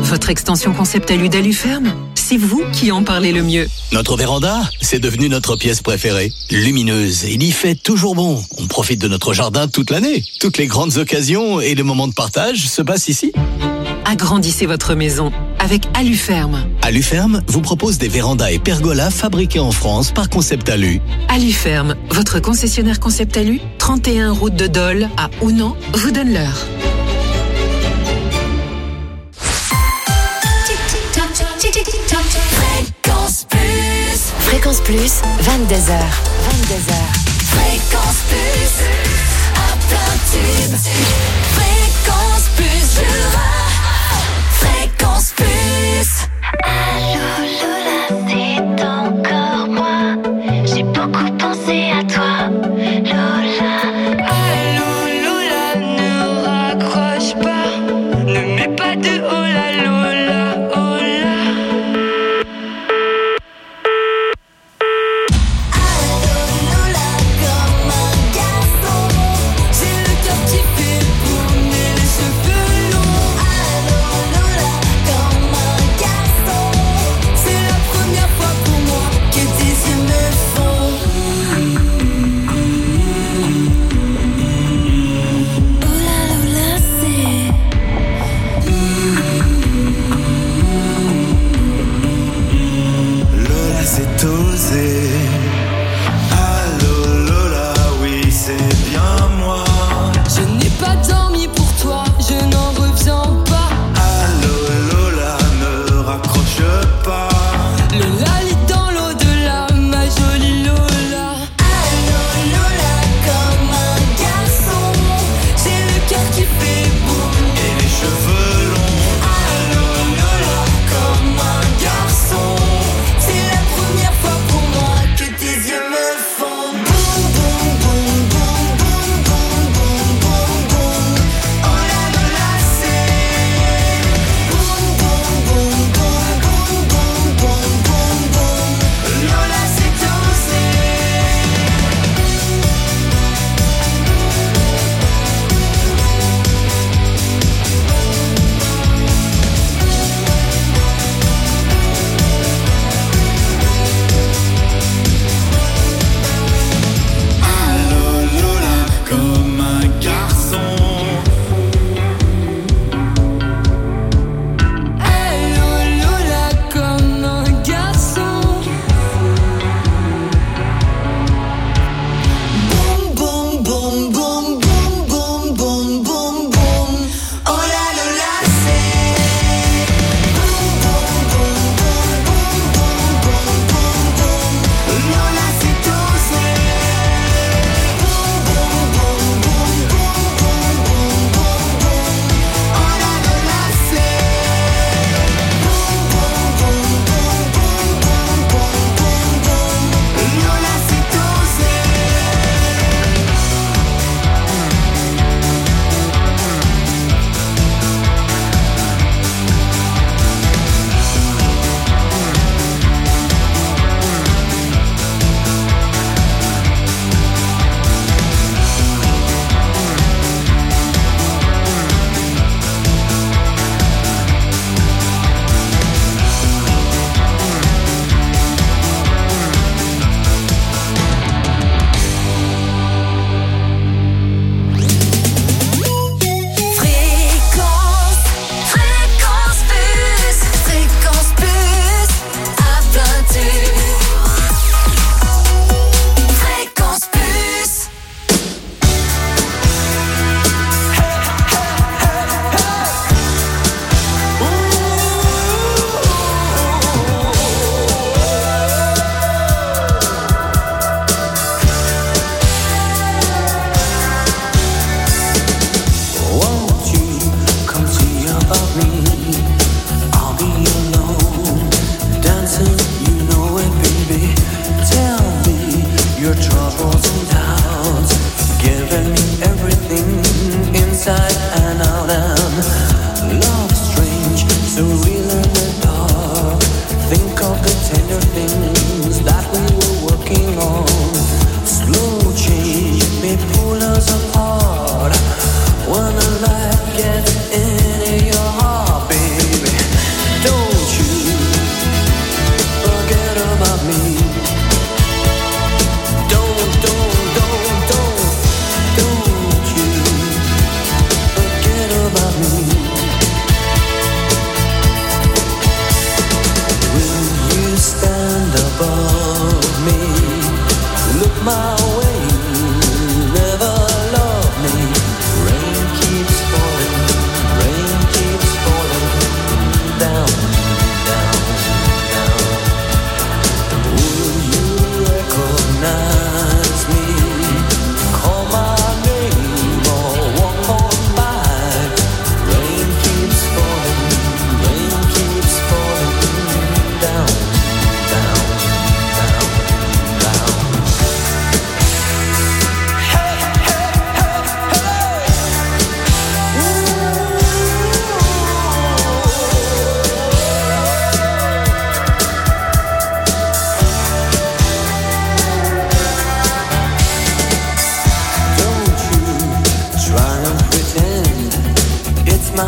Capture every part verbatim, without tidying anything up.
Votre extension concept alu d'Aluferme, c'est vous qui en parlez le mieux. Notre véranda, c'est devenu notre pièce préférée. Lumineuse, il y fait toujours bon. On profite de notre jardin toute l'année. Toutes les grandes occasions et les moments de partage se passent ici. Agrandissez votre maison avec Aluferme. Aluferme vous propose des vérandas et pergolas fabriqués en France par Concept Alu. Aluferme, votre concessionnaire Concept Alu, trente et un route de Dole à Ounan, vous donne l'heure. Fréquence Plus. Fréquence Plus, vingt-deux heures. vingt-deux heures. Fréquence Plus. À plein tube. Fréquence Plus, Jura. Fréquence Plus. Allô Lola, c'est encore moi. J'ai beaucoup pensé à toi, Lola. Allô Lola, ne raccroche pas. Ne mets pas de oh là Lola, oh là. Allô Lola, comme un garçon, j'ai le cœur qui fait tourner les cheveux longs. Allô Lola, comme un garçon, c'est la première fois pour moi que tes yeux me font. Oh là Lola, c'est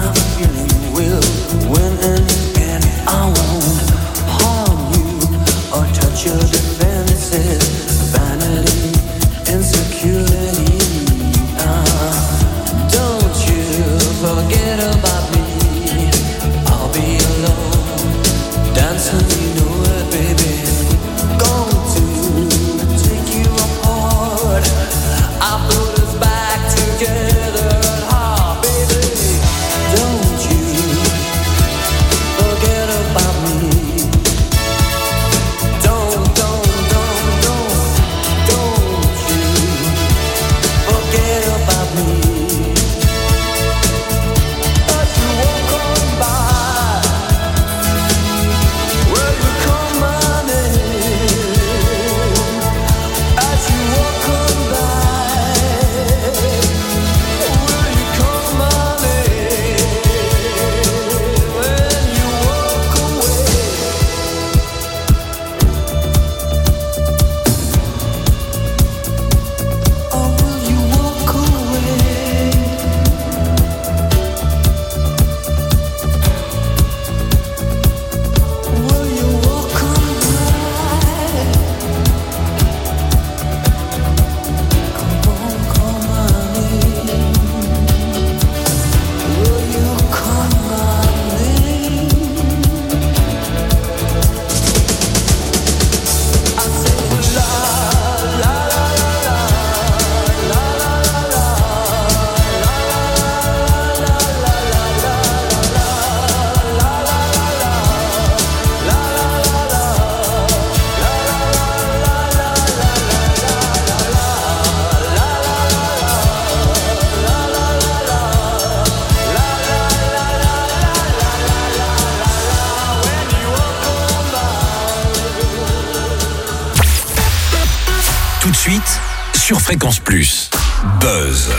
Tout de suite, sur Fréquence Plus, Buzz.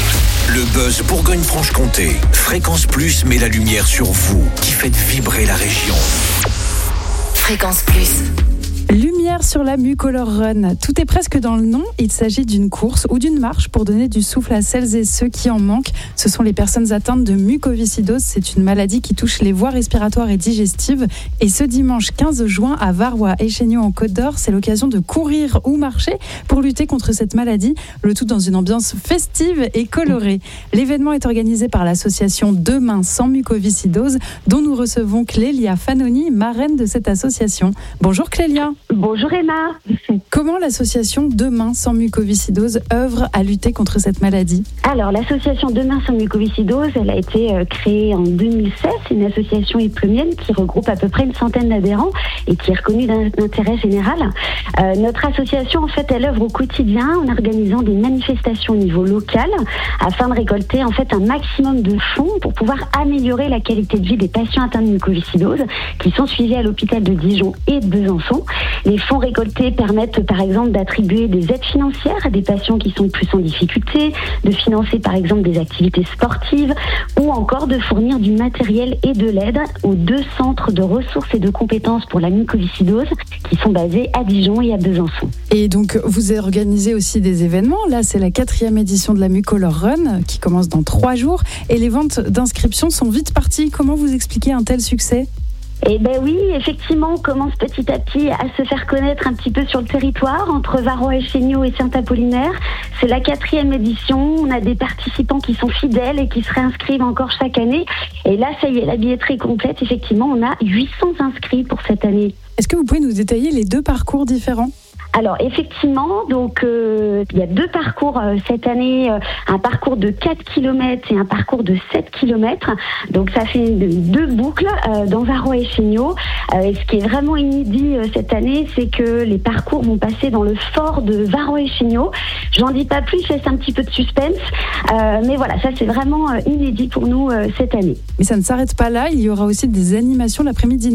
Le Buzz Bourgogne-Franche-Comté. Fréquence Plus met la lumière sur vous, qui faites vibrer la région. Fréquence Plus. Lumière sur la Mucolor Run. Tout est presque dans le nom. Il s'agit d'une course ou d'une marche pour donner du souffle à celles et ceux qui en manquent. Ce sont les personnes atteintes de mucoviscidose. C'est une maladie qui touche les voies respiratoires et digestives. Et ce dimanche quinze juin à Varrois-Échéniaux en Côte d'Or, c'est l'occasion de courir ou marcher pour lutter contre cette maladie. Le tout dans une ambiance festive et colorée. L'événement est organisé par l'association Demain sans mucoviscidose, dont nous recevons Clélia Fanoni, marraine de cette association. Bonjour Clélia. Bonjour Emma. Comment l'association Demain sans mucoviscidose œuvre à lutter contre cette maladie ? Alors l'association Demain sans mucoviscidose, elle a été euh, créée en deux mille seize. C'est une association diplômienne qui regroupe à peu près une centaine d'adhérents et qui est reconnue d'intérêt général. Euh, notre association, en fait, elle œuvre au quotidien en organisant des manifestations au niveau local afin de récolter en fait un maximum de fonds pour pouvoir améliorer la qualité de vie des patients atteints de mucoviscidose qui sont suivis à l'hôpital de Dijon et de Besançon. Les fonds récoltés permettent par exemple d'attribuer des aides financières à des patients qui sont plus en difficulté, de financer par exemple des activités sportives ou encore de fournir du matériel et de l'aide aux deux centres de ressources et de compétences pour la mucoviscidose qui sont basés à Dijon et à Besançon. Et donc vous organisez aussi des événements. Là, c'est la quatrième édition de la Mucolor Run qui commence dans trois jours et les ventes d'inscriptions sont vite parties. Comment vous expliquez un tel succès ? Eh bien oui, effectivement, on commence petit à petit à se faire connaître un petit peu sur le territoire, entre Varrois-Échéniaux et Saint-Apollinaire. C'est la quatrième édition, on a des participants qui sont fidèles et qui se réinscrivent encore chaque année. Et là, ça y est, la billetterie est complète, effectivement, on a huit cents inscrits pour cette année. Est-ce que vous pouvez nous détailler les deux parcours différents ? Alors effectivement, donc euh, il y a deux parcours euh, cette année, euh, un parcours de quatre kilomètres et un parcours de sept kilomètres. Donc ça fait deux boucles euh, dans Varrois-Échéniaux. Euh, et ce qui est vraiment inédit euh, cette année, c'est que les parcours vont passer dans le fort de Varrois-Échéniaux. J'en dis pas plus, je laisse un petit peu de suspense. Euh, mais voilà, ça c'est vraiment euh, inédit pour nous euh, cette année. Mais ça ne s'arrête pas là, il y aura aussi des animations l'après-midi, n'est-ce pas ?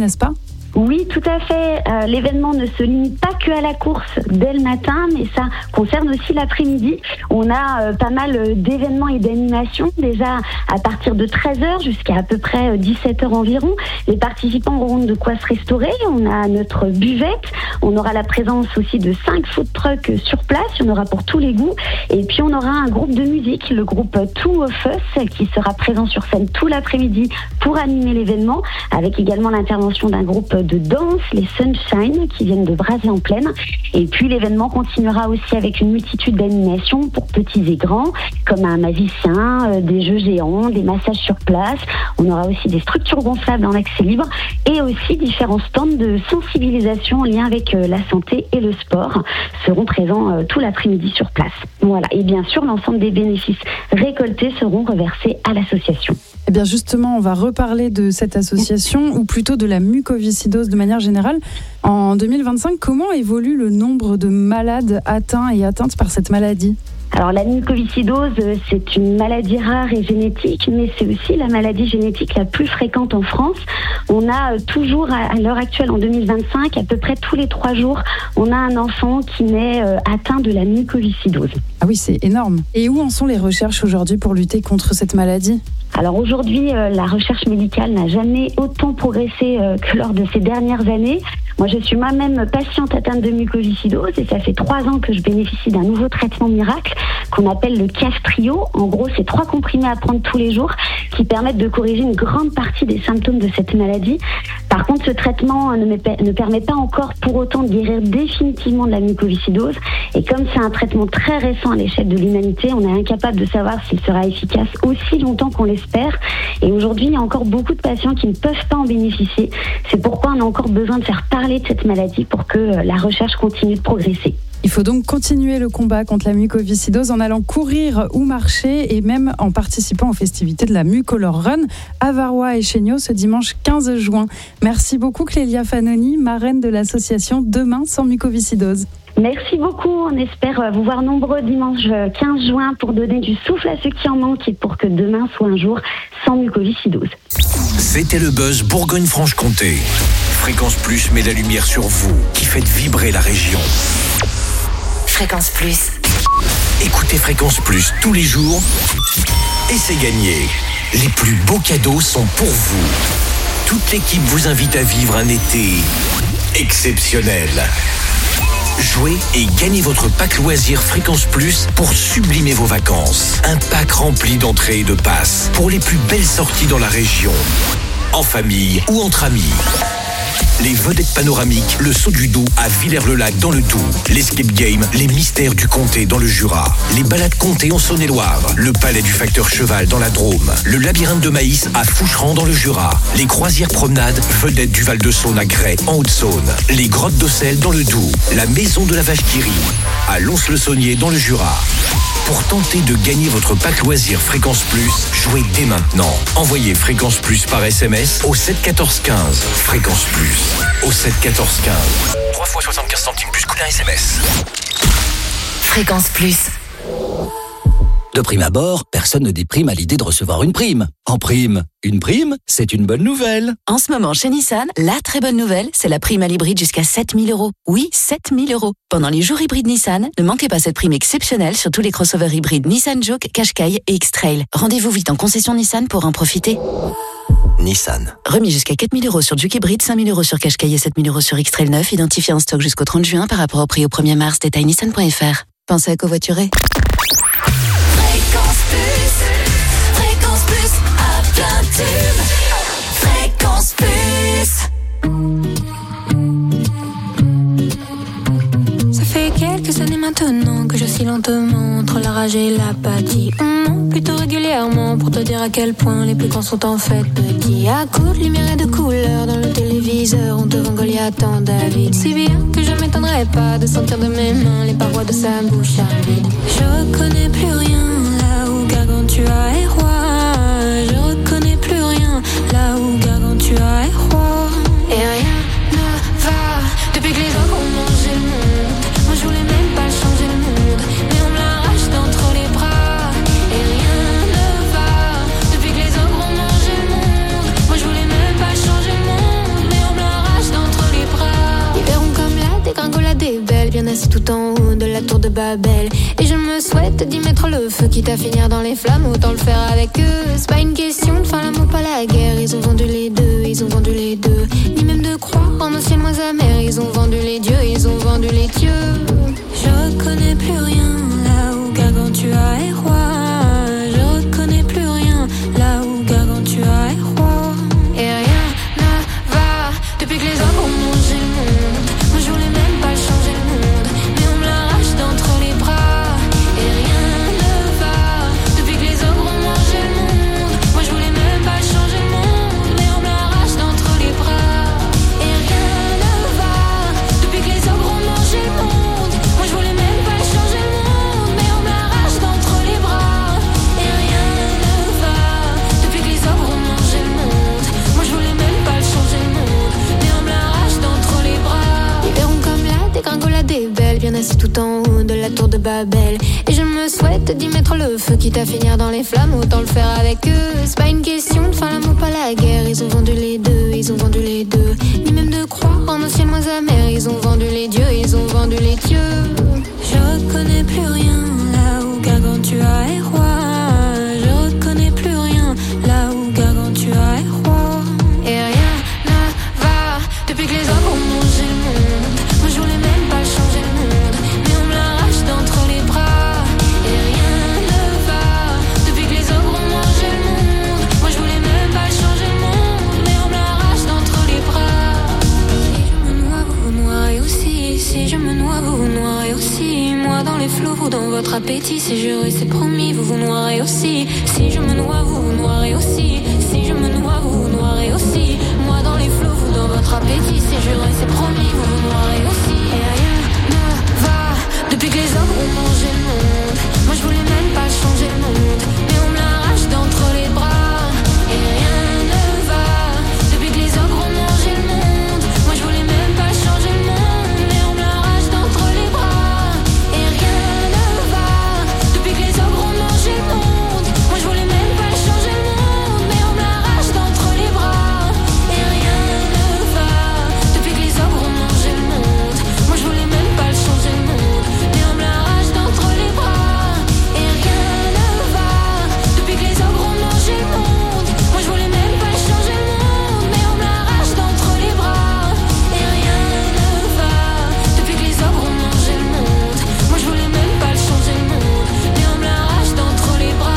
Oui, tout à fait. Euh, l'événement ne se limite pas que à la course dès le matin, mais ça concerne aussi l'après-midi. On a euh, pas mal euh, d'événements et d'animations. Déjà, à partir de treize heures jusqu'à à peu près euh, dix-sept heures environ, les participants auront de quoi se restaurer. On a notre buvette. On aura la présence aussi de cinq food trucks sur place. Il y en aura pour tous les goûts. Et puis, on aura un groupe de musique, le groupe Two of Us, qui sera présent sur scène tout l'après-midi pour animer l'événement, avec également l'intervention d'un groupe de danse, les Sunshine, qui viennent de Brazy-en-Plaine. Et puis l'événement continuera aussi avec une multitude d'animations pour petits et grands, comme un magicien, euh, des jeux géants, des massages sur place. On aura aussi des structures gonflables en accès libre et aussi différents stands de sensibilisation en lien avec euh, la santé et le sport seront présents euh, tout l'après-midi sur place. Voilà. Et bien sûr, l'ensemble des bénéfices récoltés seront reversés à l'association. Eh bien justement, on va reparler de cette association, ou plutôt de la mucoviscidose de manière générale. En deux mille vingt-cinq, comment évolue le nombre de malades atteints et atteintes par cette maladie ? Alors la mucoviscidose, c'est une maladie rare et génétique, mais c'est aussi la maladie génétique la plus fréquente en France. On a toujours, à l'heure actuelle, en deux mille vingt-cinq, à peu près tous les trois jours, on a un enfant qui naît atteint de la mucoviscidose. Ah oui, c'est énorme. Et où en sont les recherches aujourd'hui pour lutter contre cette maladie ? Alors aujourd'hui, euh, la recherche médicale n'a jamais autant progressé euh, que lors de ces dernières années. Moi, je suis moi-même patiente atteinte de mucoviscidose et ça fait trois ans que je bénéficie d'un nouveau traitement miracle qu'on appelle le Kaftrio. En gros, c'est trois comprimés à prendre tous les jours qui permettent de corriger une grande partie des symptômes de cette maladie. Par contre, ce traitement ne, me, ne permet pas encore pour autant de guérir définitivement de la mucoviscidose. Et comme c'est un traitement très récent à l'échelle de l'humanité, on est incapable de savoir s'il sera efficace aussi longtemps qu'on l'espère. Et aujourd'hui, il y a encore beaucoup de patients qui ne peuvent pas en bénéficier. C'est pourquoi on a encore besoin de faire parler de cette maladie pour que la recherche continue de progresser. Il faut donc continuer le combat contre la mucoviscidose en allant courir ou marcher et même en participant aux festivités de la Mucolor Run à Varois et Chéniaux ce dimanche quinze juin. Merci beaucoup Clélia Fanoni, marraine de l'association Demain sans mucoviscidose. Merci beaucoup, on espère vous voir nombreux dimanche quinze juin pour donner du souffle à ceux qui en manquent et pour que demain soit un jour sans mucoviscidose. C'était le Buzz Bourgogne-Franche-Comté. Fréquence Plus met la lumière sur vous, qui faites vibrer la région. Fréquence Plus. Écoutez Fréquence Plus tous les jours et c'est gagné. Les plus beaux cadeaux sont pour vous. Toute l'équipe vous invite à vivre un été exceptionnel. Jouez et gagnez votre pack loisir Fréquence Plus pour sublimer vos vacances. Un pack rempli d'entrées et de passes pour les plus belles sorties dans la région. En famille ou entre amis. Les vedettes panoramiques, le saut du Doubs à Villers-le-Lac dans le Doubs, l'escape game, les mystères du comté dans le Jura, les balades comté en Saône-et-Loire, le palais du facteur cheval dans la Drôme, le labyrinthe de maïs à Foucheran dans le Jura, les croisières promenades vedettes du Val-de-Saône à Grès en Haute-Saône, les grottes d'Ossel dans le Doubs, la maison de la vache qui rit à Lons-le-Saunier dans le Jura. Pour tenter de gagner votre pack loisir Fréquence Plus, jouez dès maintenant. Envoyez Fréquence Plus par S M S au sept quatorze quinze. Fréquence Plus au sept quatorze quinze. trois fois soixante-quinze centimes plus coût d'un S M S. Fréquence Plus. De prime abord, personne ne déprime à l'idée de recevoir une prime. En prime, une prime, c'est une bonne nouvelle. En ce moment, chez Nissan, la très bonne nouvelle, c'est la prime à l'hybride jusqu'à sept mille euros. Oui, sept mille euros. Pendant les jours hybrides Nissan, ne manquez pas cette prime exceptionnelle sur tous les crossovers hybrides Nissan Juke, Qashqai et X-Trail. Rendez-vous vite en concession Nissan pour en profiter. Nissan. Remis jusqu'à quatre mille euros sur Juke hybride, cinq mille euros sur Qashqai et sept mille euros sur X-Trail neuf, identifié en stock jusqu'au trente juin par rapport au prix au premier mars. Détail nissan point f r. Pensez à covoiturer. Fréquence Plus, Fréquence Plus, à plein tube. Fréquence Plus. Ça fait quelques années maintenant que j'oscille lentement entre la rage et l'apathie. Hum, plutôt régulièrement pour te dire à quel point les plus grands sont en fait petits. À coups de lumière et de couleurs dans le téléviseur, on te vend Goliath en David. Si bien que je m'étonnerais pas de sentir de mes mains les parois de sa bouche aride. Je reconnais plus rien là où Gargantua est roi. Je reconnais plus rien là où Gargantua est roi. Et rien ne va depuis que les autres ont mangé le monde. Moi je voulais même pas changer le monde, mais on me l'arrache d'entre les bras. Et rien ne va depuis que les ogres ont mangé le monde. Moi je voulais même pas changer le monde, mais on me l'arrache d'entre de Babel. Et je me souhaite d'y mettre le feu, quitte à finir dans les flammes, autant le faire avec eux. C'est pas une question de faire l'amour, pas la guerre. Ils ont vendu les deux, ils ont vendu les deux. Ni même de croire en un ciel moins amer. Ils ont vendu les dieux, ils ont vendu les dieux. Je reconnais plus rien là où Gargantua est roi. Je reconnais plus rien là où Gargantua est roi. Et rien ne va depuis que les hommes ont mangé le monde. Moi je voulais même pas changer le monde, mais on me l'arrache d'entre les bras. Et rien ne va depuis que les hommes ont mangé le monde. Moi je voulais même pas changer le monde, mais on me l'arrache d'entre les bras. Et rien ne va depuis que les hommes ont mangé le monde. Moi je voulais même pas changer le monde, mais on me l'arrache d'entre les bras. Et rien ne va depuis que les hommes ont mangé le monde. Moi je voulais même pas changer le monde, mais on me l'arrache d'entre les bras. Ils verront comme la dégringolade est belle, bien assis tout en haut de la tour de Babel. Et je me souhaite d'y mettre le feu, quitte à finir dans les flammes, autant le faire avec eux. C'est pas une question de faire l'amour, pas la guerre. Ils ont vendu les deux, ils ont vendu les deux. Ni même de croire en un ciel moins amer. Ils ont vendu les dieux, ils ont vendu les dieux. Je reconnais plus rien là où Gargantua est roi. Je reconnais plus rien là où Gargantua est roi. Et rien ne va depuis que les hommes ont mangé le monde. Moi je voulais même pas changer le monde, mais on me l'arrache d'entre les bras. Et rien ne va depuis que les hommes ont mangé le monde. Moi je voulais même pas changer le monde, mais on me l'arrache d'entre les bras. Si je me noie, vous vous noierez aussi. Si je me noie, vous vous noierez aussi. Moi dans les flots, vous dans votre appétit. C'est juré, c'est promis, vous vous noierez aussi. Si je me noie, vous vous noierez aussi. Si je me noie, vous vous noierez aussi. Moi dans les flots, vous dans votre appétit. C'est juré, c'est promis, vous vous noierez aussi. Et rien ne va depuis que les hommes ont mangé le monde. Moi je voulais même pas changer le monde, mais on me l'arrache d'entre les bras. Et rien ne va depuis que les hommes ont mangé le monde. Moi je voulais même pas changer le monde, mais on me l'arrache d'entre les bras. Et rien ne va depuis que les hommes ont mangé le monde. Moi je voulais même pas changer le monde, mais on me l'arrache d'entre les bras. Et rien ne va depuis que les hommes ont mangé le monde. Moi je voulais même pas changer le monde, mais on me l'arrache d'entre les bras. Et rien ne va depuis que les hommes ont mangé le monde. Moi je voulais même pas changer le monde, mais on me l'arrache d'entre les bras. Et rien ne va depuis que les hommes ont mangé le monde. Moi je voulais même pas changer le monde, mais on me l'arrache d'entre les bras.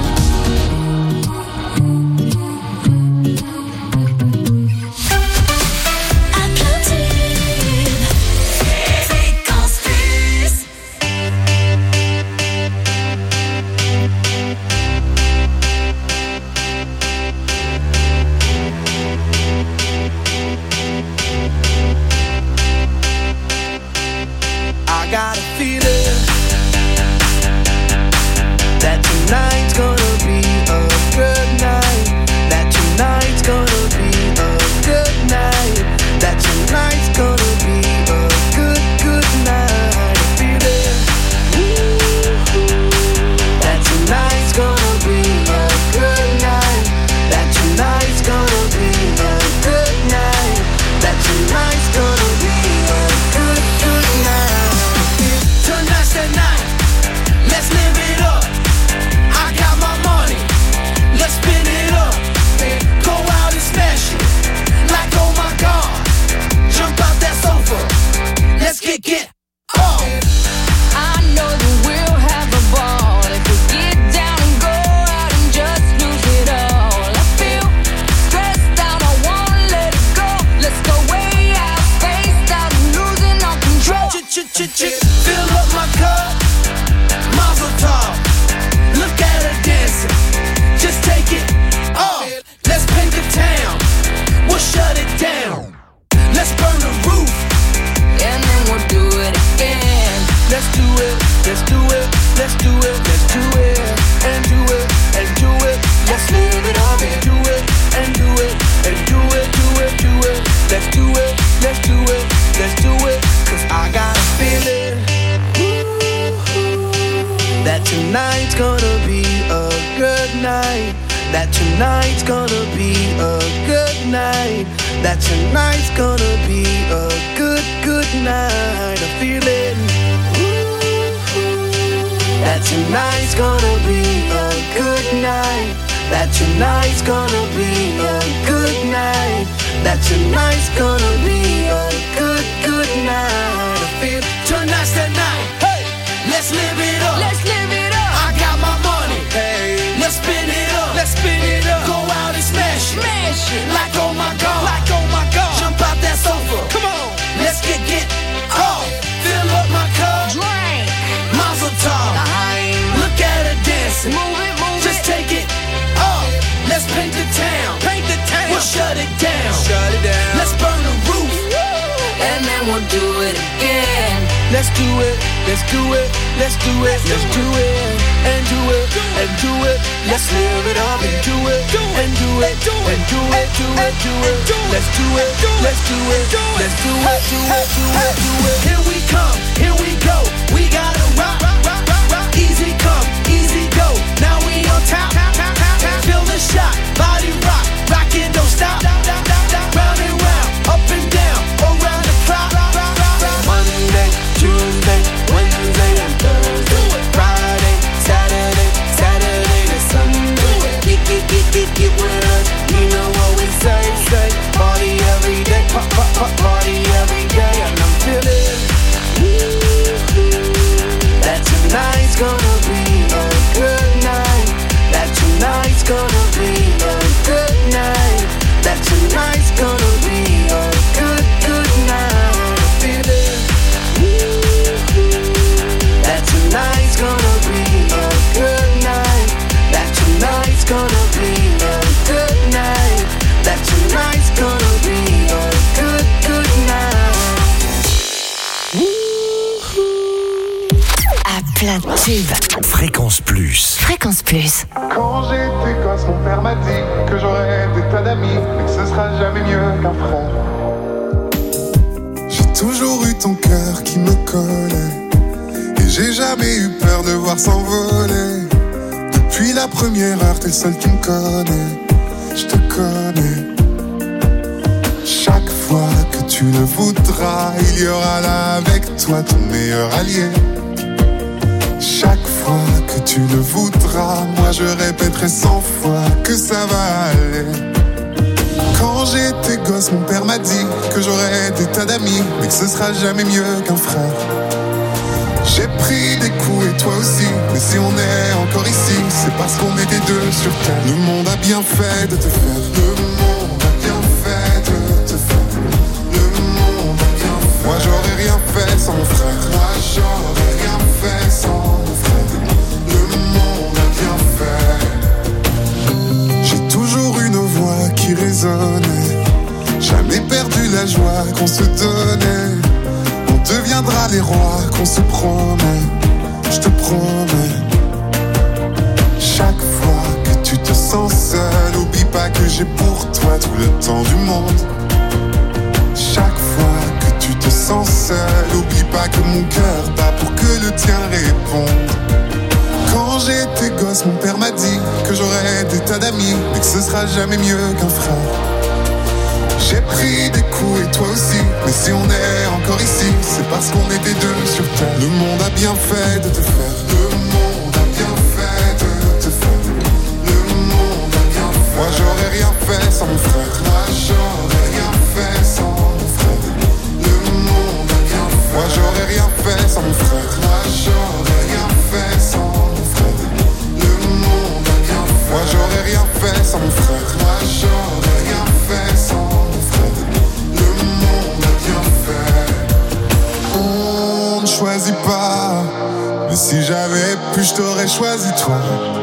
I got a feeling that tonight's gonna be a good night. That tonight's gonna be a good night. That tonight's gonna be a good, good night. A feeling that tonight's gonna be a good night. That tonight's gonna be a good night. That tonight's gonna be a good, good night. Tonight's the night, let's live it up. I got my money, let's spin it up. Go out and smash it, like oh my god. Jump out that sofa, let's kick it off. I know that we'll have a ball if we get down and go out and just lose it all. I feel stressed out, I wanna let it go. Let's go way out, spaced out, and losing all control. Fill up my cup, Mazel tov. Look at her dancing, just take it off. Let's paint the town, we'll shut it down. Let's burn the roof, And then we'll do it again. let's do it, let's do it, let's do it, let's do it, and do it, and do it. Let's live it up and do it, and do it, and do it, do it, do it. Let's do it, let's do it, let's do it. Cause I got a feeling that tonight's gonna be a good night. That tonight's gonna be a good night. That tonight's gonna be a good, good night. A feeling tonight's gonna be a good night. That tonight's gonna be a good night. That tonight's gonna be a good, good night. I feel tonight's the night. Hey, let's live it up. Let's live it up. I got my money. Hey, let's spin it up. Let's spin it up. Go out and smash it. Smash it. Like oh my God. Like oh my God. Jump out that sofa. Come on. Let's get get off. Fill up my cup. Drink. Mazel tov. Look at her dancing. Move it, move Just it. take it off. Let's paint the town. Paint the town. We'll shut it down. Shut it down. Let's burn the roof. Woo. And then we'll do it again. Let's do it. Let's do it. Let's do it. Let's do it. And do it. And do it. Let's live it up and do it. And do it. And do it. Do it. Do it. Let's do it. Let's do it. Let's do it. Do it. Do it. Do it. Here we come. Here we go. We gotta rock. Rock. Rock. Rock. Easy come. Easy go. Now we on top. Feel the shot, body rock, rockin' don't stop. Round and round, up and down, around the clock. Monday, Tuesday, Wednesday and Thursday, Friday, Saturday, Saturday to Sunday. Get, get, get, get, get with us. You know what we say, say. Party every day, pop, pop, pop, party every day, and I'm feeling that tonight's gonna be a good night. That tonight's gonna be a good night. That tonight's gonna be a good, good night. I feel it. That tonight's gonna be a good night. That tonight's gonna be a good night. That tonight's gonna be a good, good night. À plein de tubes. Fréquence Plus. Fréquence Plus. Quand j'étais gosse, mon père m'a dit que j'aurais des tas d'amis, mais que ce sera jamais mieux qu'un frère. J'ai toujours eu ton cœur qui me collait, et j'ai jamais eu peur de voir s'envoler. Depuis la première heure, t'es le seul qui me connaît, je te connais. Chaque fois que tu le voudras, il y aura là avec toi ton meilleur allié. Chaque fois que tu le voudras, moi je répéterai cent fois que ça va aller. Quand j'étais gosse, mon père m'a dit que j'aurais des tas d'amis, mais que ce sera jamais mieux qu'un frère. J'ai pris des coups et toi aussi, mais si on est encore ici, c'est parce qu'on était deux sur terre. Le monde a bien fait de te faire. Le monde a bien fait de te faire. Le monde a bien fait. Moi j'aurais rien fait sans mon frère. Moi j'aurais rien fait sans mon frère. Le monde a bien fait. J'ai toujours une voix qui résonnait. Jamais perdu la joie qu'on se donnait. On deviendra les rois qu'on se promet. Je te promets. Chaque fois que tu te sens seul, oublie pas que j'ai pour toi tout le temps du monde. Chaque fois que tu te sens seul, oublie pas que mon cœur bat pour que le tien réponde. Quand j'étais gosse, mon père m'a dit que j'aurais des tas d'amis, mais que ce sera jamais mieux qu'un frère. J'ai pris des coups et toi aussi, mais si on est encore ici, c'est parce qu'on était deux sur terre. Le monde a bien fait de te faire. Le monde a bien fait de te faire. Le monde a bien fait. Moi j'aurais rien fait sans mon frère. Moi j'aurais rien fait sans mon frère. Le monde a bien fait. Moi j'aurais rien fait sans mon frère. Moi j'aurais rien fait sans mon frère. Le monde a bien fait. Moi j'aurais rien fait sans mon frère. Moi j'aurais rien fait sans mon frère. On ne choisit pas, mais si j'avais pu, je t'aurais choisi toi.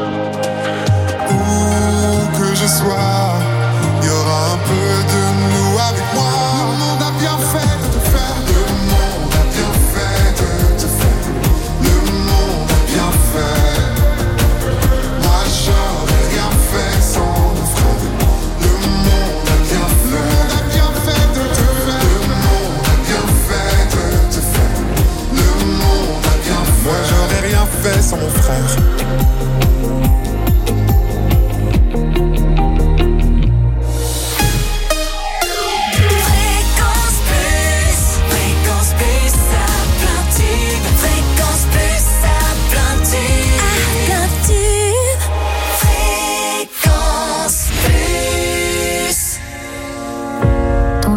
Où que je sois, il y aura un peu de nous avec moi. Le monde a bien fait de te faire. Le monde a bien fait de te faire. Le monde a bien fait. Moi j'aurais rien fait sans mon frère. Le monde a bien fait. Le monde a bien fait de te faire. Le monde a bien fait de te faire. Le monde a bien fait. Moi j'aurais rien fait sans mon frère.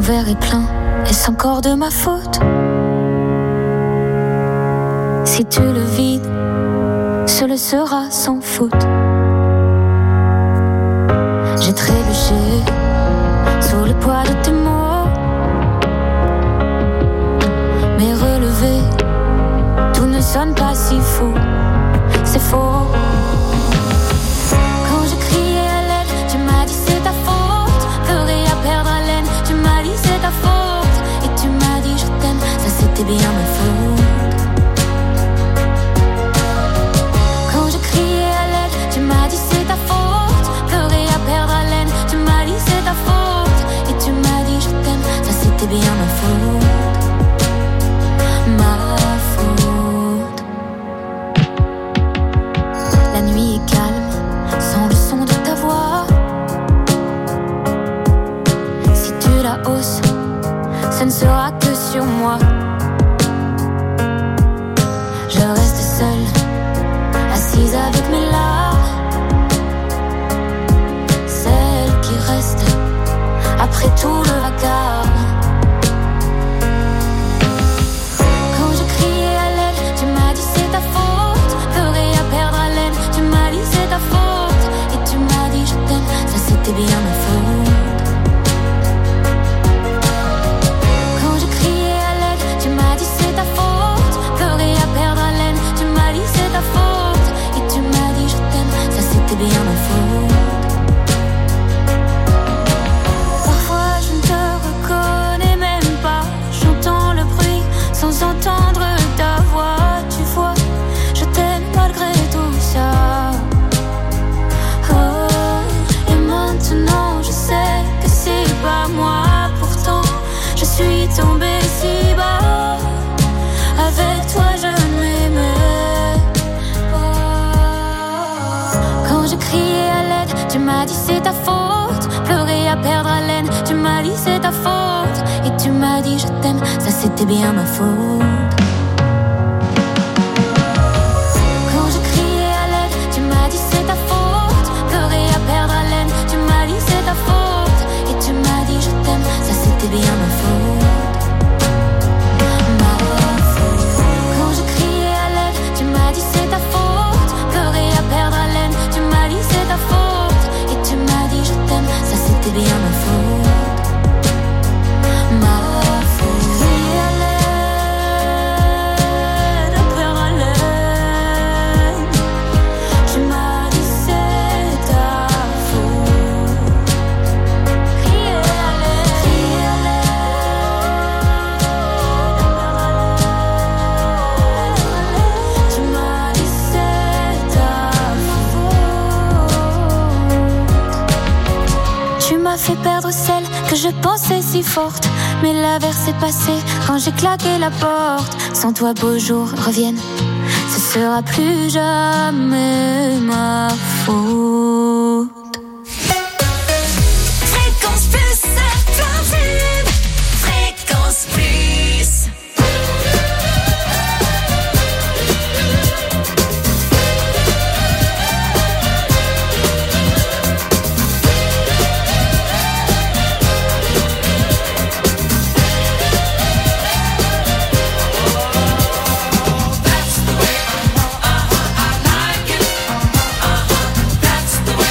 verre est plein, est-ce encore de ma faute? Si tu le vides, ce le sera sans faute. J'ai trébuché sous le poids de tes mots, mais relevé, tout ne sonne pas si faux. C'est faux. Quand je criais à l'aide, tu m'as dit c'est ta faute. Pleurer à perdre haleine, tu m'as dit c'est ta faute. Et tu m'as dit je t'aime, ça c'était bien ma faute. Quand je criais à l'aide, tu m'as dit c'est ta faute. Pleurer à perdre haleine, tu m'as dit c'est ta faute. Et tu m'as dit je t'aime, ça c'était bien ma faute. Ma faute. La nuit est calme, sans le son de ta voix. Si tu la hausses, ce ne sera que sur moi. Je reste seule, assise avec mes larmes, celle qui reste après tout le vacarme. Quand je criais à l'aide, tu m'as dit c'est ta faute. Pleurer à perdre haleine, tu m'as dit c'est ta faute. Et tu m'as dit je t'aime, ça c'était bien ma faute. Quand je criais à l'aide, tu m'as dit c'est ta faute. Pleurer à perdre haleine, tu m'as dit c'est ta faute. Et tu m'as dit je t'aime, ça c'était bien ma faute. Parfois je ne te reconnais même pas. J'entends le bruit sans entendre ta voix. Tu vois, je t'aime malgré tout ça. Oh, et maintenant je sais que c'est pas moi. Pourtant je suis tombée si bas. Avec toi je ne m'aimais pas. Quand je criais à l'aide, tu m'as dit c'est ta faute. Pleurer à perdre haleine, tu m'as dit c'est ta faute. Et tu m'as dit je t'aime, ça c'était bien ma faute. Quand je criais à l'aide, tu m'as dit c'est ta faute. Pleurer à perdre haleine, tu m'as dit c'est ta faute. Et tu m'as dit je t'aime, ça c'était bien ma faute. Ma faute. Quand je criais à l'aide, tu m'as dit c'est ta faute. Pleurer à perdre haleine, tu m'as dit c'est ta faute. Et tu m'as dit je t'aime, ça c'était bien ma faute. Ma faute. Crier à l'aide, à perdre haleine, tu m'as dit c'est ta faute. Crier à l'aide, crier à l'aide, à perdre haleine, tu m'as dit c'est ta faute. Tu m'as fait perdre celle que je pensais si forte, mais l'averse est passée quand j'ai claqué la porte. Sans toi beaux jours reviennent, ce sera plus jamais ma faute. Fréquence plus, plein tube. Fréquence plus. That's the way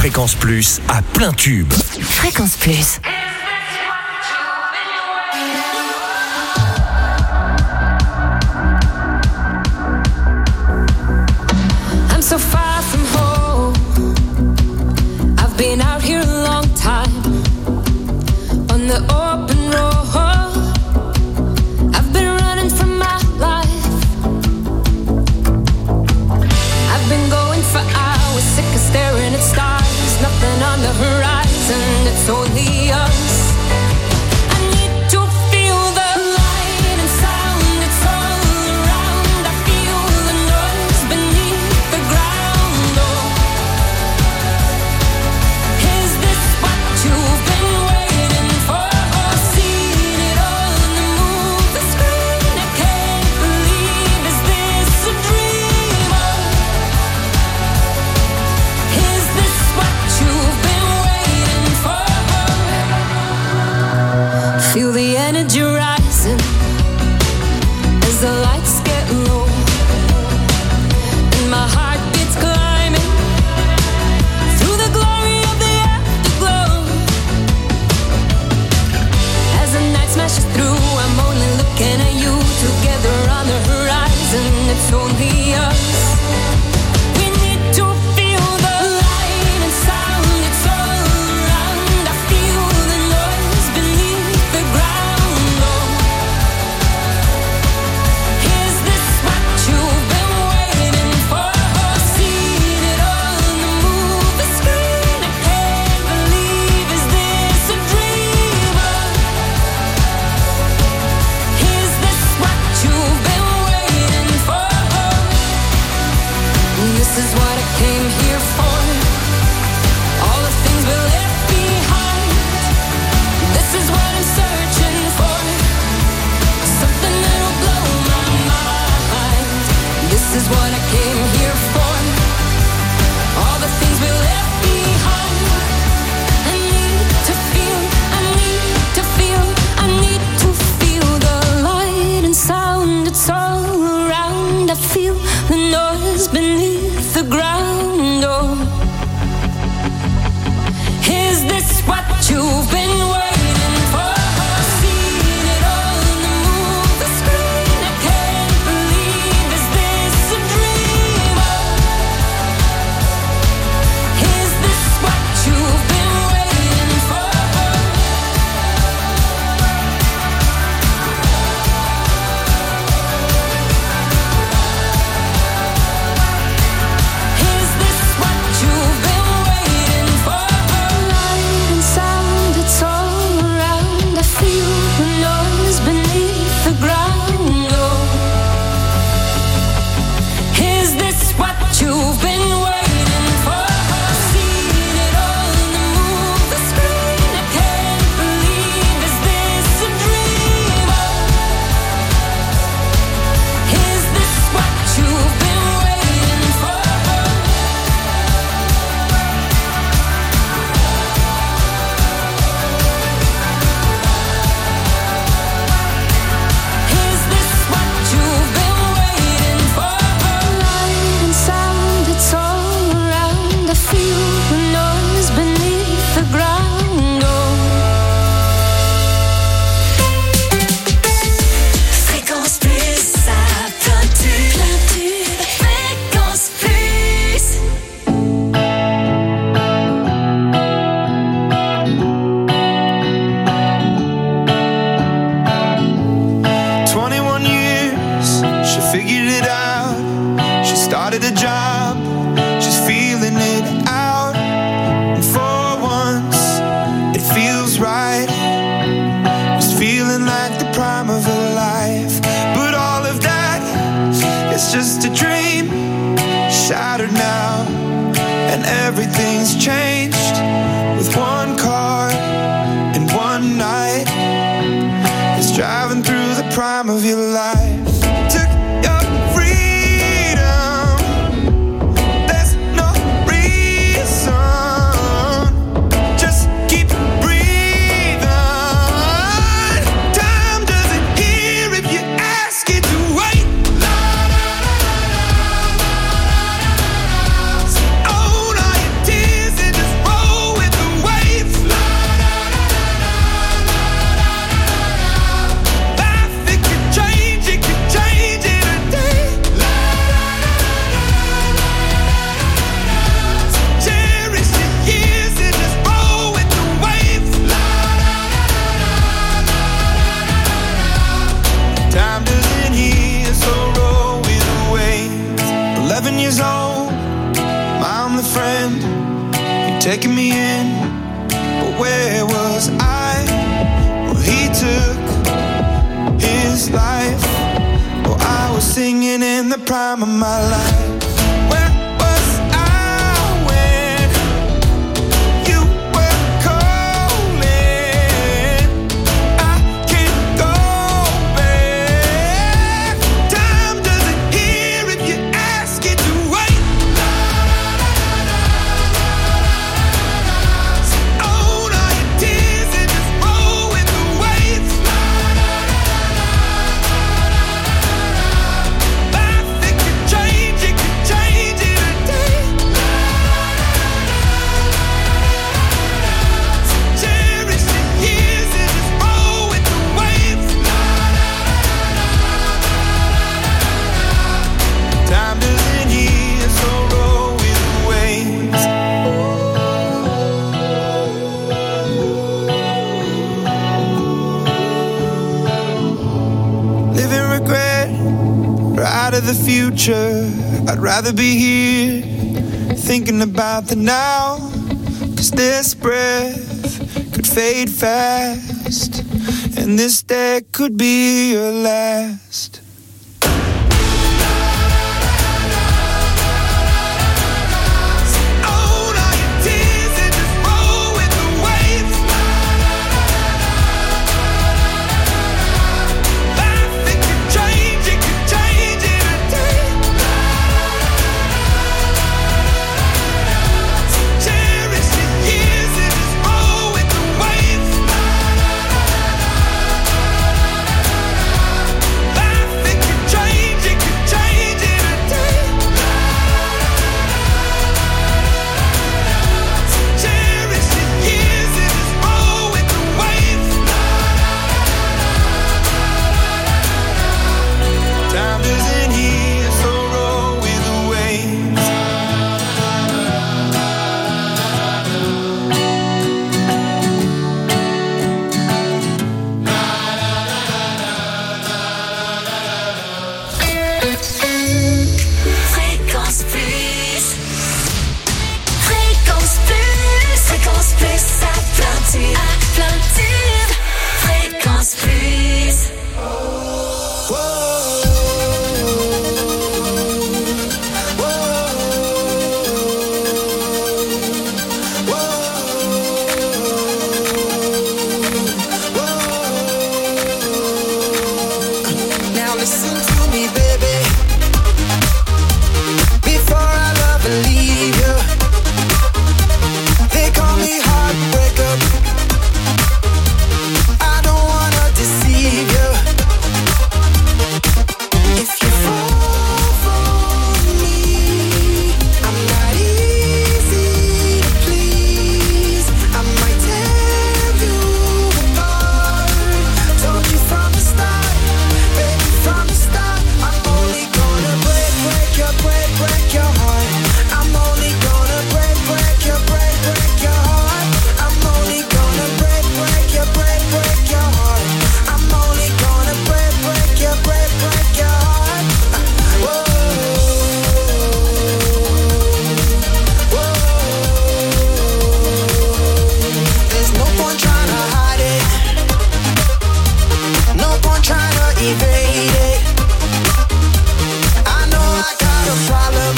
Fréquence Plus à plein tube. Fréquence Plus. I'm so far from home. I've been out here a long time on the open road. I've been running from my life. I've been going for hours, sick of staring at stars. Nothing on the horizon, it's only us. I need to feel the light and sound, it's all around. I feel the noise beneath the ground. Oh, is this what you've been waiting for? Seen it all on the movie screen. I can't believe, is this a dream? Is this what you've been waiting for? Feel the energy rising as the lights get low, and my heart beats climbing through the glory of the afterglow. As the night smashes through, I'm only looking at you. Together on the horizon, it's only us. We need to feel the light and sound, it's all around. I feel the noise beneath the ground. Oh, is this what you've been waiting for? Seen it all on the movie screen. I can't believe, is this a dream? Is this what you've been waiting for? This is what I came here for. All the things we left behind. This is what I'm searching for. Something that'll blow my mind. This is what I came here for. All the things we left behind. I need to feel, I need to feel, I need to feel the light and sound. It's all around. I feel the noise beneath the ground. Oh, is this what you've been waiting for? Seen it all on the movie screen. I can't believe, is this a dream? Is this what you've been waiting for? Is this what you've been waiting for? Light and sound, it's all around. I feel the noise beneath the ground. Oh, is this what you've been waiting for? Seen it all on the movie screen. I can't believe, is this a dream? Is this what you've been waiting for? Is this what you've been waiting for? Light and sound, it's all around. I feel the noise beneath the ground. Oh, Fréquence Plus, ça plein tube, plein tube. Fréquence Plus. twenty-one years, she figured it out. She started a job, she's feeling it out. And for once, it feels right. It's feeling like the prime of her life. But all of that is just a dream, shattered now. And everything's changed with one car and one night. It's driving through the prime of your life. Took your freedom. There's no reason. Just keep breathing. Time doesn't hear if you ask it to wait. Own all your tears and just taking me in, but where was I? Well, he took his life. Oh, I was singing in the prime of my life. Where was I when you were calling? I can't go back. Time doesn't hear if you ask it to wait. Own all your tears and just roll with the waves. Life, it could change, it could change in a day. Cherish the years and just roll with the waves. Time doesn't heal, so roll with the waves. Living regret, or out of the future. I'd rather be here, thinking about the now. Cause this breath could fade fast, and this day could be your last. Own all your tears and just roll with the waves. Life, it could change, it could change in a day. Cherish the years and just roll with the waves. Life, it could change, it could change in a day. Cherish the years and just roll with the waves. Time isn't here, so roll with the waves. Fréquence plus. Fréquence plus. Fréquence plus à Plainture. À Plainture. Fréquence plus. Now listen to me, baby. Before I love and leave you, they call me heartbreaker. I don't wanna deceive you. If you fall for me, I'm not easy to please. I might tear you apart. Told you from the start, baby, from the start. I'm only gonna break, break your, break, break your heart. I'm only gonna break, break your, break, break your heart. I'm only gonna break, break your, break, break your heart. I'm only gonna break, break your, break, break your heart. Whoa, whoa. There's no point trying to hide it. No point trying to evade it. I know I got a problem.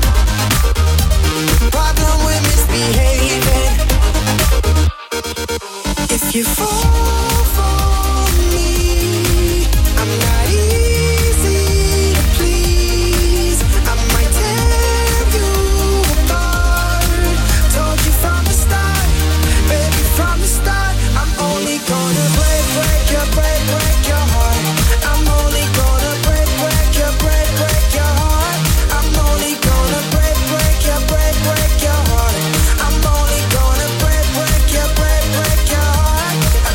Problem with misbehaving. If you fall for me, I'm not easy to please. I might tear you apart. Told you from the start, baby, from the start. I'm only gonna break, break your, break, break your heart. I'm only gonna break, break your, break, break your heart. I'm only gonna break, break your, break, break your heart. I'm only gonna break, break your, break, break your heart.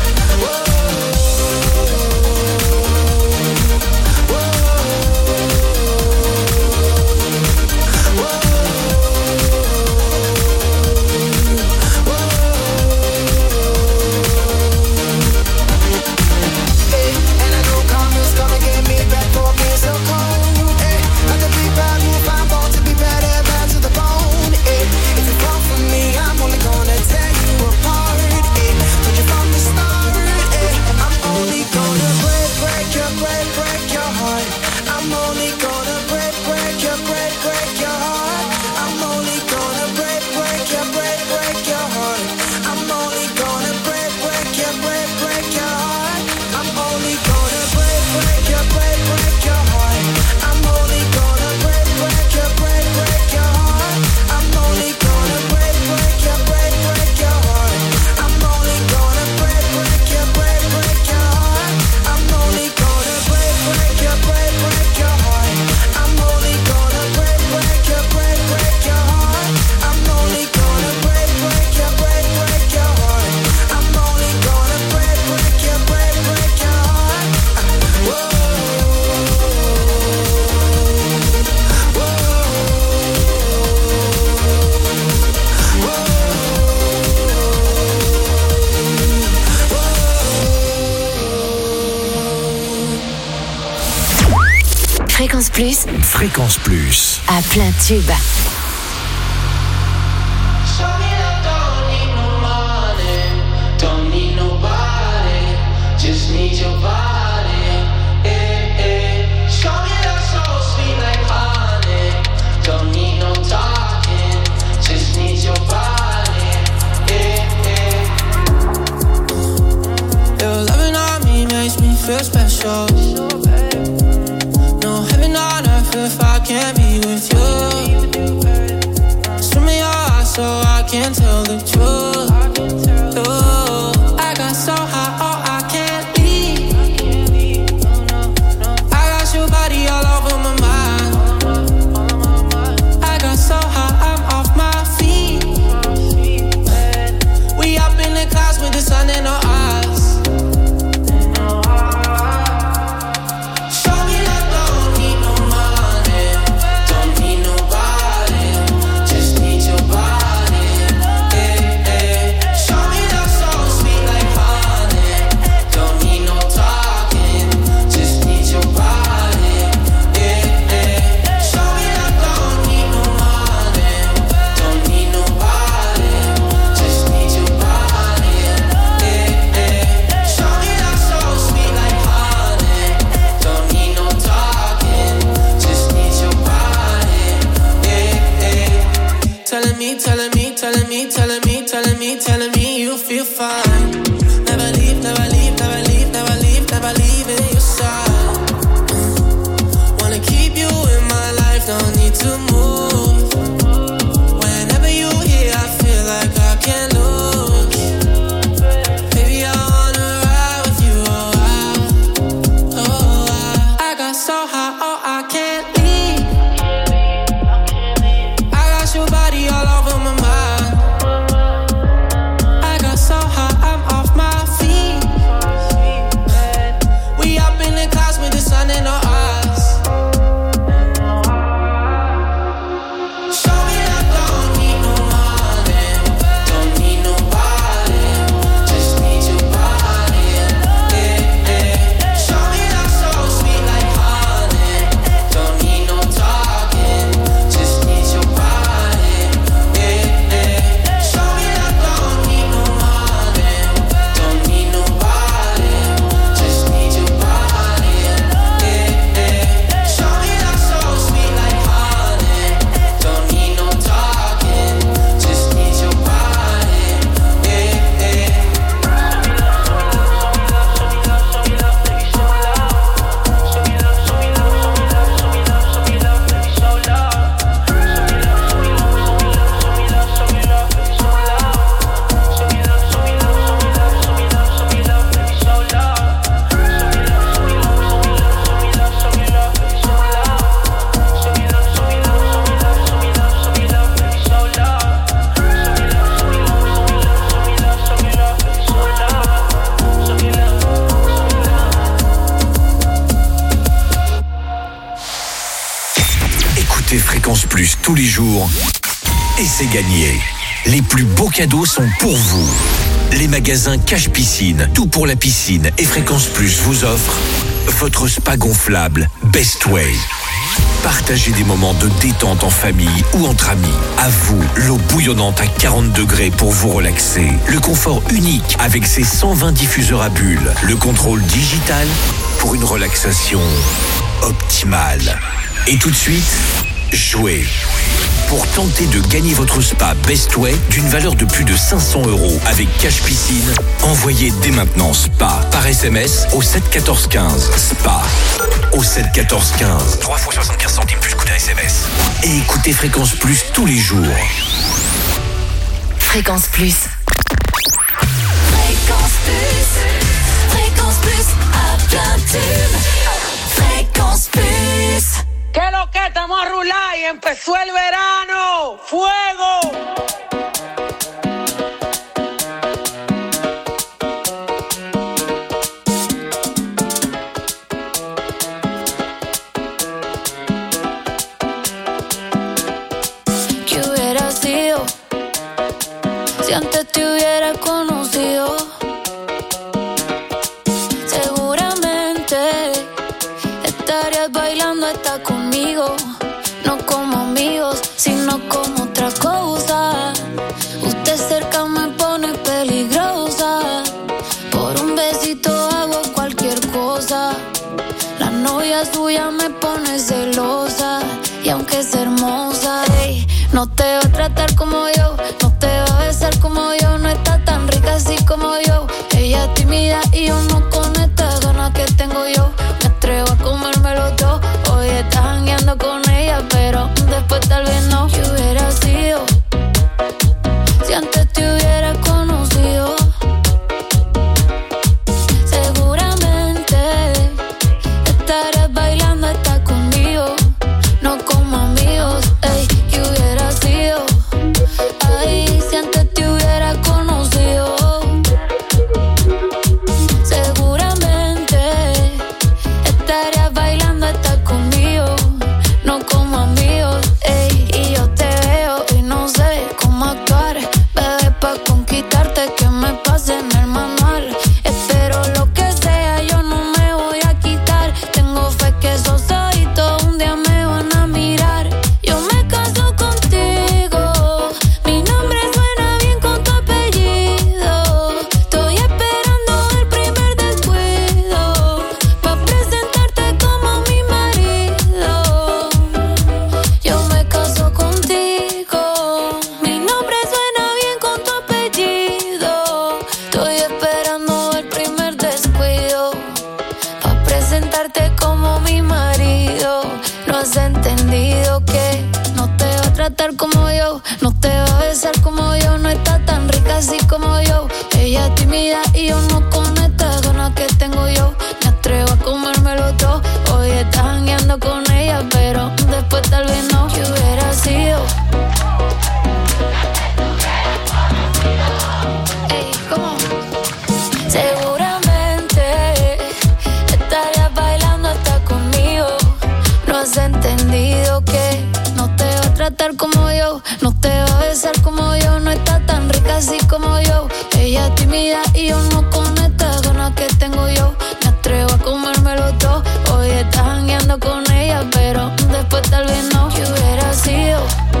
Plus, Fréquence Plus. à plein tube. Don't need nobody, just need your body. Eh, eh. Show me that soul sweet like honey. Don't need no talking, just need your body. Eh, eh. Your loving on me makes me feel special. No heaven on earth if I can't be with you. Swim in your eyes so I can tell the truth. Ooh, I got so high, oh, I can't leave. I got your body all over my mind. I got so high, I'm off my feet. We up in the clouds with the sun in our eyes. Show me that don't need no money, don't need nobody, just need your body. Eh, eh. Show me that soul sweet like honey. Don't need no talking, just need your body. Eh, eh. Show me that don't need no money, don't need nobody, just need your body. Eh, eh. Show me that soul sweet like honey. Don't need no talking, just need your body. Eh, eh. Telling me, telling me, telling me, telling me, telling me, telling me you feel fine. Never leave, never leave, never leave, never leave, never leave in your side. Wanna keep you in my life, don't need to move. Whenever you here, I feel like I can't lose. Baby, I wanna ride with you, oh, I, oh, I. I got so high, oh, I can't leave. I got your body all over my mind. I got so high, I'm off my feet. We up in the clouds with the sun in our eyes. Show me that don't need no money, don't need nobody, just need your body. Eh, eh. Show me that soul sweet like honey. Don't need no talking, just need your body. Eh, eh. Show me that don't need no money, don't need nobody, just need your body. Eh, eh. Show me that soul sweet like honey. Don't need no talking, just need your body. Eh, eh. Écoutez Fréquence Plus tous les jours et c'est gagné. Les plus beaux cadeaux sont pour vous. Les magasins Cache Piscine, tout pour la piscine et Fréquence Plus vous offrent votre spa gonflable Best Way. Partagez des moments de détente en famille ou entre amis. À vous, l'eau bouillonnante à quarante degrés pour vous relaxer. Le confort unique avec ses cent vingt diffuseurs à bulles. Le contrôle digital pour une relaxation optimale. Et tout de suite, jouez. Pour tenter de gagner votre spa Best Way d'une valeur de plus de cinq cents euros avec Cache Piscine, envoyez dès maintenant SPA par S M S au sept quatorze quinze. SPA au sept quatorze quinze. trois fois soixante-quinze centimes plus coût d'un S M S. Et écoutez Fréquence Plus tous les jours. Fréquence Plus. Fréquence Plus, Fréquence Plus, à plein tube. Fréquence Plus. ¿Qué lo que estamos a rular y empezó el verano? ¡Fuego! ¿Qué hubiera sido si antes te hubiera conocido? Seguramente estarías bailando hasta conmigo. va a tratar como yo, no te va a besar como yo, no está tan rica así como yo. Ella es tímida y yo no con estas ganas que tengo yo. Me atrevo a comérmelo todo. Hoy estás jangueando con ella, pero después tal vez no. ¿Qué hubiera sido si antes te hubiera conocido? Seguramente estarías bailando hasta conmigo, no como amigos. Ey, ¿qué hubiera sido? Ay, si antes te hubiera conocido. Seguramente estarías bailando hasta conmigo, no como amigos. Ey, y yo te veo y no sé cómo actuar, bebé, pa' conquistarte que me pase en el manual. Espero lo que sea, yo no me voy a quitar. Tengo fe que esos ojitos un día me van a mirar. Yo me caso contigo, mi nombre suena bien con tu apellido. Estoy esperando el primer descuido pa' presentarte como mi marido. Yo me caso contigo, mi nombre suena bien con tu apellido. Estoy esperando el primer descuido pa' presentarte como mi marido. No has entendido que no te va a tratar como yo, no te va a besar como yo, no está tan rica así como yo. Ella es tímida y yo no con estas ganas que tengo yo. Me atrevo a comérmelo todo. Hoy estás jangueando con ella, pero después tal vez no. ¿Qué hubiera sido? Ey, ¿cómo? Seguramente estarías bailando hasta conmigo. No has entendido que no te va a tratar como yo, no te va a besar como yo, no está tan rica así como yo. Ella es tímida y yo no con estas ganas que tengo yo. Me atrevo a comérmelo todo. Hoy estás jangueando con ella, pero después tal vez no. ¿Qué hubiera sido?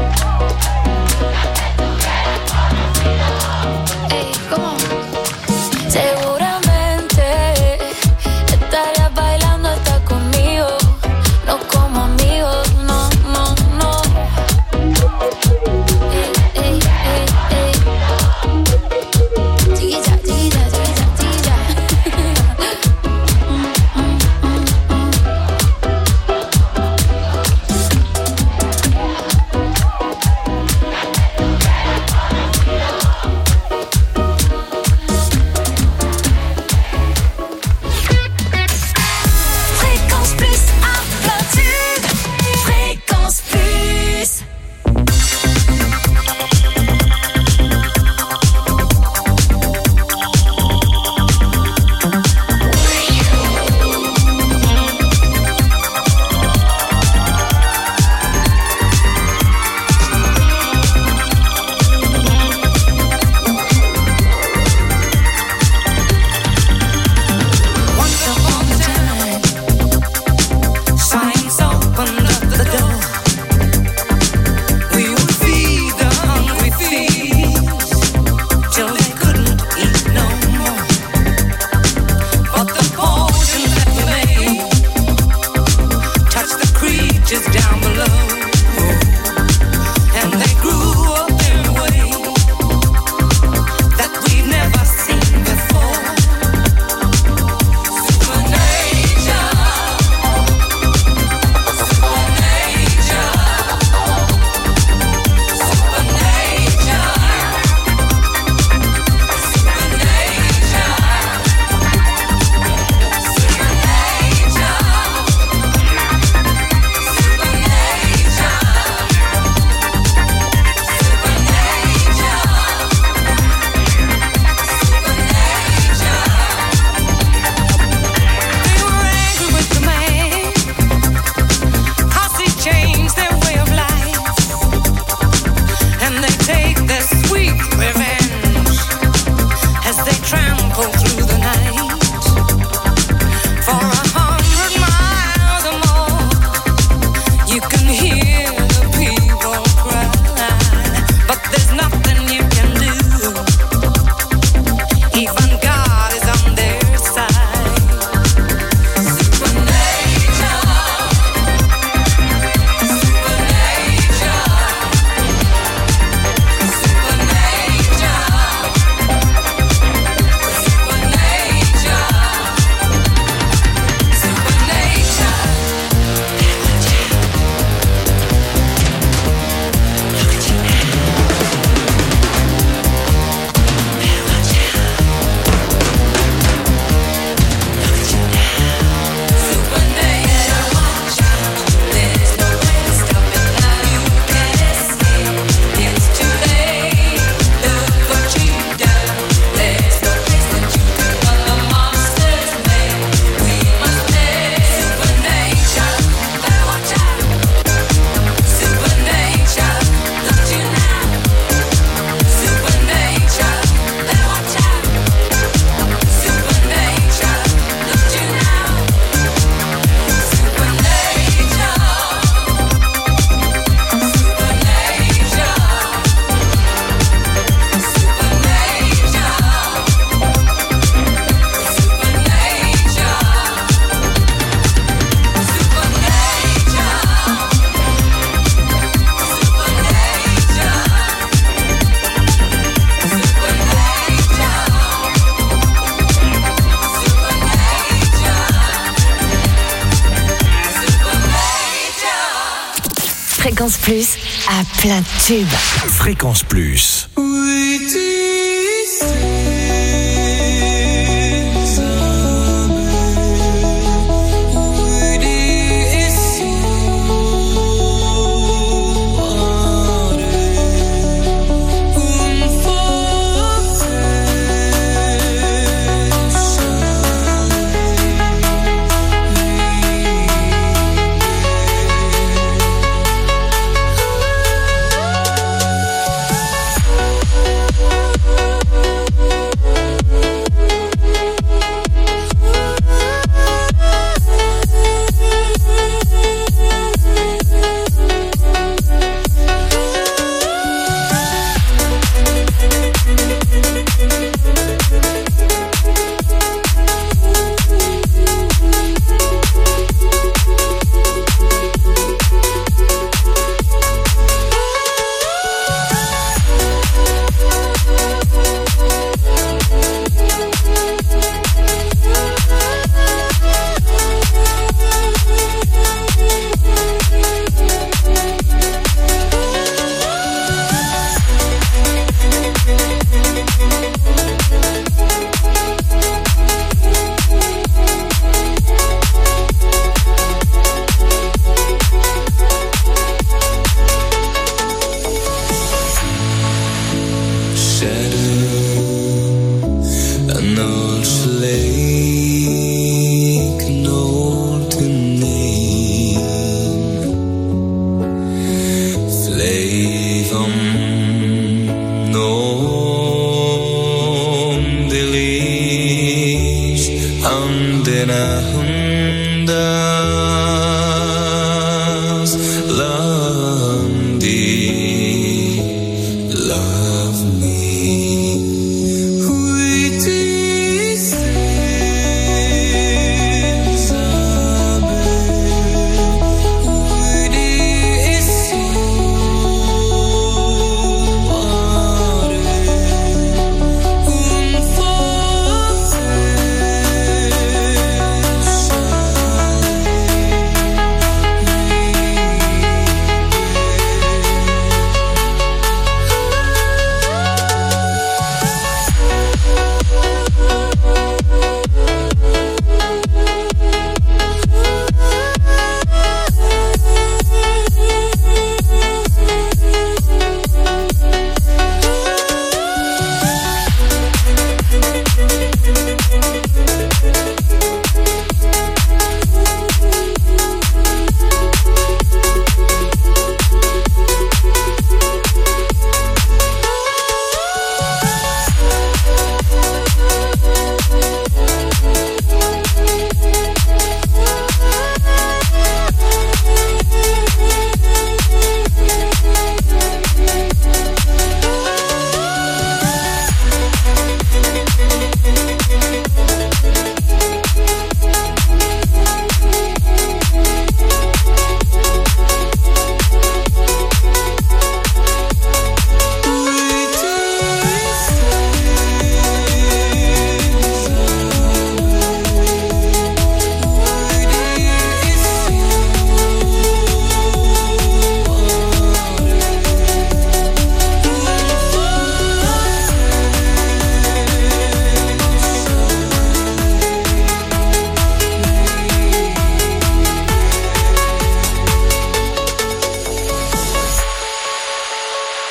Ey, ¿cómo? Seguramente estarías bailando hasta conmigo, no como amigos, no, no, no. Ey, ey, ey, ey. Chiquilla, chiquilla, chiquilla, chiquilla. Mm, mm, mm, mm. Fréquence Plus à plein de tubes. Fréquence Plus. Love me.